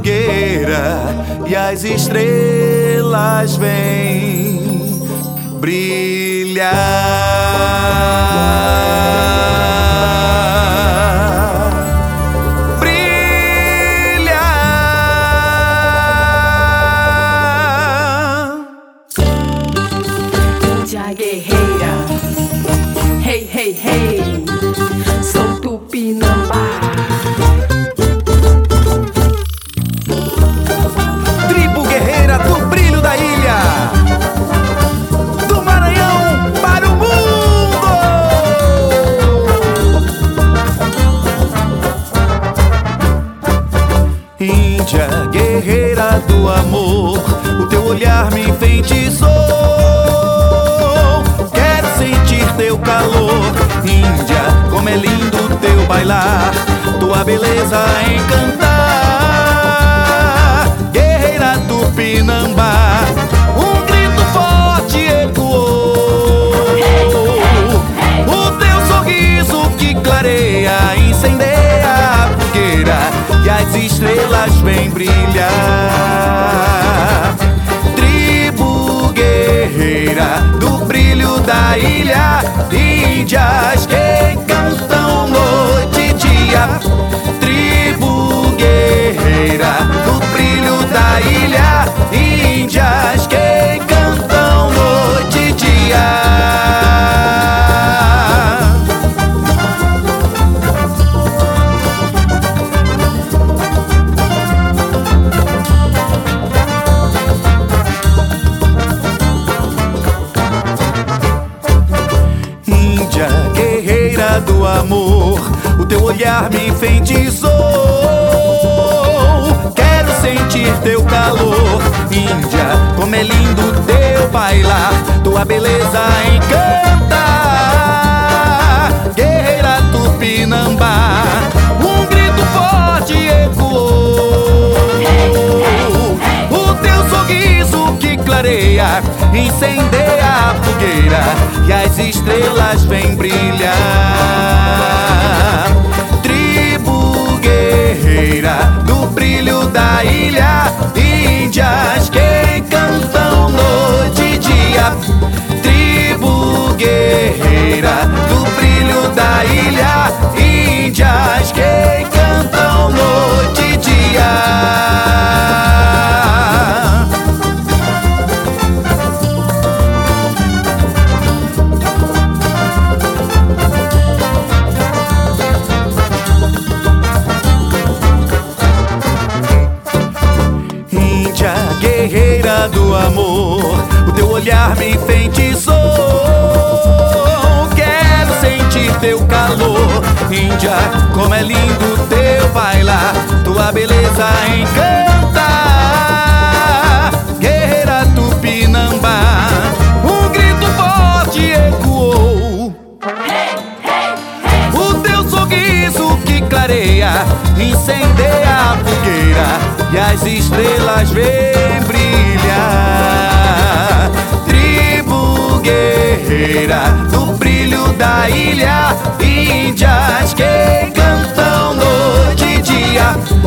fogueira e as estrelas vêm brilhar. Brilhar. Índia guerreira, hey, hey, hey, sou Tupinambá. Tribo guerreira do brilho da ilha, do Maranhão para o mundo. Índia guerreira do amor, o teu olhar me enfeitiçou. Quero sentir teu calor. Índia, como é lindo teu bailar, tua beleza a encantar. Guerreira Tupinambá, um grito forte ecoou. O teu sorriso que clareia, incendeia a fogueira e as estrelas vêm brilhar. Tribo guerreira do brilho da ilha, índias que cantam noite e dia. Tribo guerreira do brilho da ilha, índias que cantam noite e dia. Índia guerreira do amor, o teu olhar me enfeitiçou. Quero sentir teu calor. Índia, como é lindo teu bailar, tua beleza a encantar. Guerreira Tupinambá, um grito forte ecoou. O teu sorriso que clareia, incendeia a fogueira e as estrelas vêm brilhar. Tribo guerreira do brilho da ilha, índias que cantam noite e dia. Tribo guerreira do brilho da ilha, índias que cantam noite e dia. Guerreira do amor, o teu olhar me enfeitiçou. Quero sentir teu calor. Índia, como é lindo teu bailar, tua beleza a encantar. Guerreira Tupinambá, um grito forte ecoou. O teu sorriso que clareia, incendeia a fogueira e as estrelas vêm brilhar. Tribo guerreira do brilho da ilha, índias que cantam noite e dia.